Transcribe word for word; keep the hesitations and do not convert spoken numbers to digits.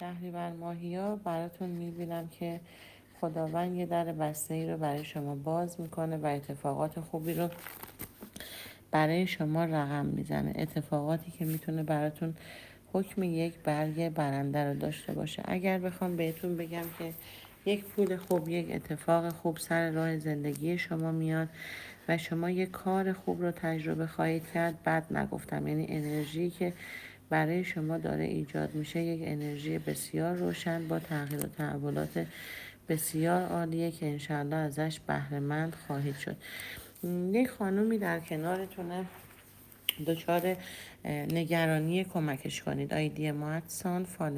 شهریور ماهیا براتون میبینم که خداوند یه در بسته ای رو برای شما باز میکنه و اتفاقات خوبی رو برای شما رقم میزنه. اتفاقاتی که میتونه براتون حکم یک برگ برنده رو داشته باشه. اگر بخوام بهتون بگم که یک پول خوب، یک اتفاق خوب سر راه زندگی شما میاد و شما یک کار خوب رو تجربه خواهید کرد، بد نگفتم. یعنی انرژی که برای شما داره ایجاد میشه یک انرژی بسیار روشن با تغییر و تحولات بسیار عالیه که انشاءالله ازش بهره مند خواهید شد. یک خانومی در کنارتونه دچار نگرانی، کمکش کنید. آیدی ماتسان فال